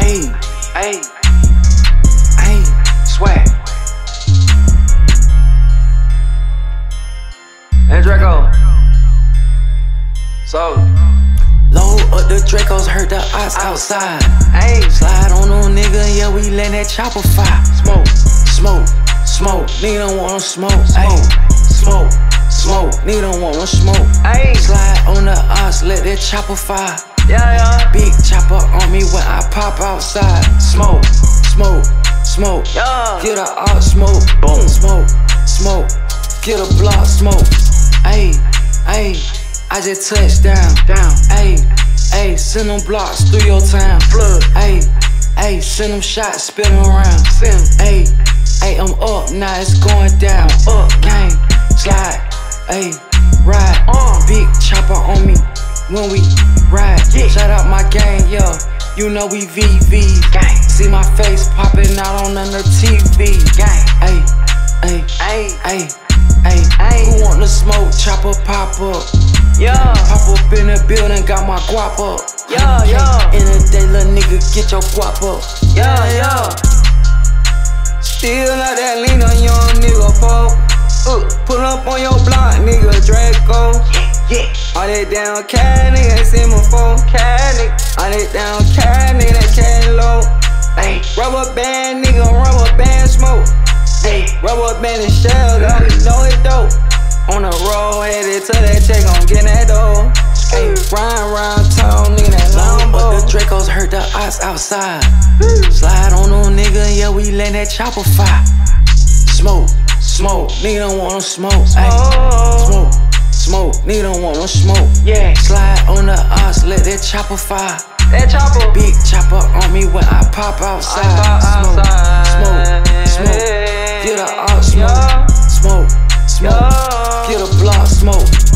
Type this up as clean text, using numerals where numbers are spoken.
Ayy, ayy, ayy, swag. And Draco. So, load up the Dracos, hurt the ops outside. Ayy, slide on them nigga, yeah, we let that chopper fire. Smoke, smoke, smoke, nigga don't want no smoke. Ayy, smoke, smoke, nigga don't want no smoke. Ayy, slide on the ops, let that chopper fire. Yeah. Big chopper on me when I pop outside. Smoke, smoke, smoke. Yeah. Get a out smoke. Boom. Smoke, smoke. Get a block smoke. Ayy, ayy. I just touched down. Ayy, ayy. Send them blocks through your town. Flood. Ayy, ayy. Send them shots, spin them around. Ayy, ayy. I'm up now, it's going down. Up, gang, slide. Ayy, ride. Big chopper on me when we ride. Shout out my gang, yo. You know we VV. Gang. See my face popping out on the TV. Gang. Ayy, ayy, ayy, ayy, ayy, ayy. Who want the smoke? Chopper pop up. Yeah. Pop up in the building, got my guap up. Yeah. In the day, little nigga, get your guap up. Yeah. Still like that lean on young nigga, folk. Pull up on your block, nigga, Draco. Yeah. All that down cat, nigga, ain't seen before. All that down cat, nigga, that can't low. Ayy. Rubber band, nigga, rubber band smoke. Ayy. Rubber band and shell, dog, you know it dope. On the road, headed to that check, gon' get that dough. Ayy, round town, nigga, that Lambo. But the Dracos hurt the ops outside. Slide on them, nigga, yeah, we let that chopper fire. Smoke, smoke, nigga don't want no smoke. Ayy, smoke. Smoke, nigga don't want no smoke. Yeah. Slide on the ops, let that chopper fire. That chopper. Big chopper on me when I pop outside. Smoke. Get a out smoke. Smoke. Get a block smoke.